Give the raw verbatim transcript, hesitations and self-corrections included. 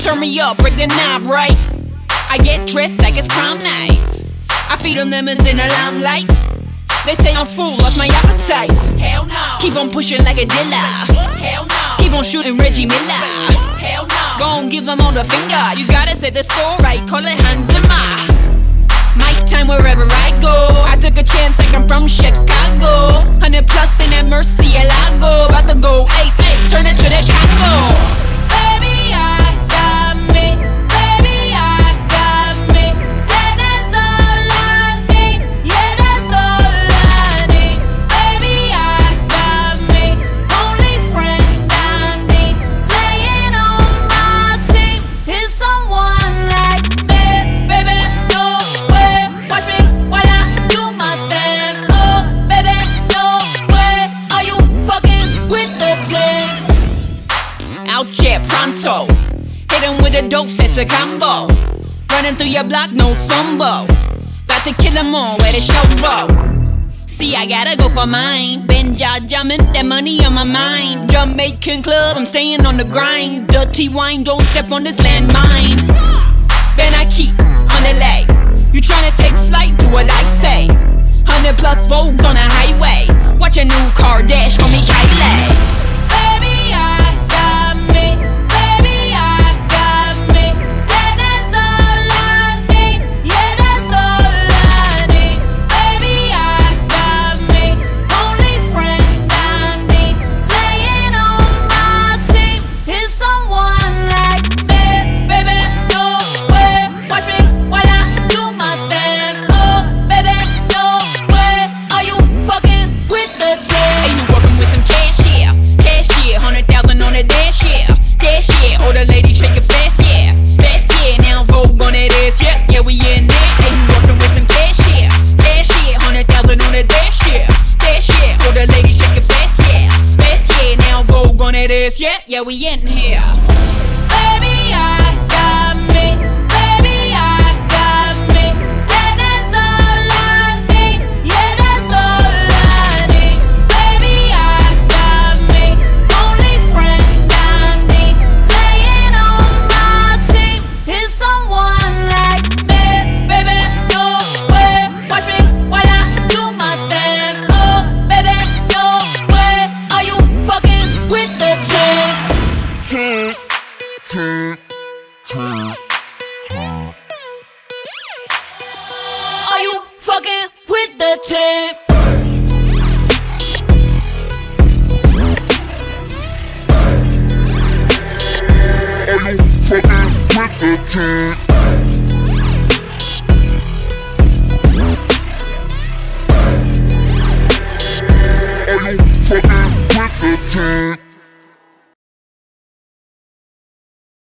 Turn me up, break the knob right. I get dressed like it's prom night. I feed them lemons in the limelight. They say I'm full, lost my appetite. Hell no. Keep on pushing like a dealer. Hell no. Keep on shooting Reggie Miller. Hell no. Gon' give them all the finger. You gotta set the score right, call it Hans Zimmer. My time wherever I go. I took a chance like I'm from Chicago. Hundred plus in that Murcielago. About to go, hey, hey, turn it to the Congo. Baby, I got me. Baby, I got me. And that's all I need. Yeah, that's all I need. Baby, I got me. Only friend I need. Playing on my team is someone like that. Baby, no way. Watch me while I do my thing. Oh, baby, no way. Are you fucking with the thing? Out here pronto. Hit him with a dope, set a combo. Running through your block, no fumble. About to kill them all, where the show go. See, I gotta go for mine. Benja jumping, that money on my mind. Jamaican club, I'm staying on the grind. Dirty wine, don't step on this landmine. Ben I keep on the lay. You tryna take flight, do what I say. Hundred plus volts on the highway. Watch a new car dash, call me Kylie. Baby, I got me. Baby, I got me. And that's all I need. Yeah, that's all I need. Baby, I got me. Only friend I need. Playing on my team is someone like that. Baby, no way. Watch me while I do my thing. Oh, baby, no way. Are you fucking with the Hey, thing? you working with some cash, yeah. Cash, yeah. Hundred thousand on the dash, yeah. Dash, yeah. All the ladies shake it fast, yeah. Fast, yeah. Now Vogue on that ass, yeah. Yeah, we in there. Hey, you working with some cash, yeah. Cash, yeah. Hundred thousand on the dash, yeah. Dash, yeah. All the ladies shake it fast, yeah. Fast, yeah. Now Vogue on that ass, yeah. Yeah, we in here. Baby, I got me. Baby, I got me. And that's all I need. Yeah, that's all I need. Baby, I got me. Only friend I need. Playing on my team is someone like that. Baby, no way. Watch me while I do my thing. Oh, baby, no way. Are you fucking with the thing? Are you fucking with the tick? Are you fucking with the tick? Are you fucking with the tick?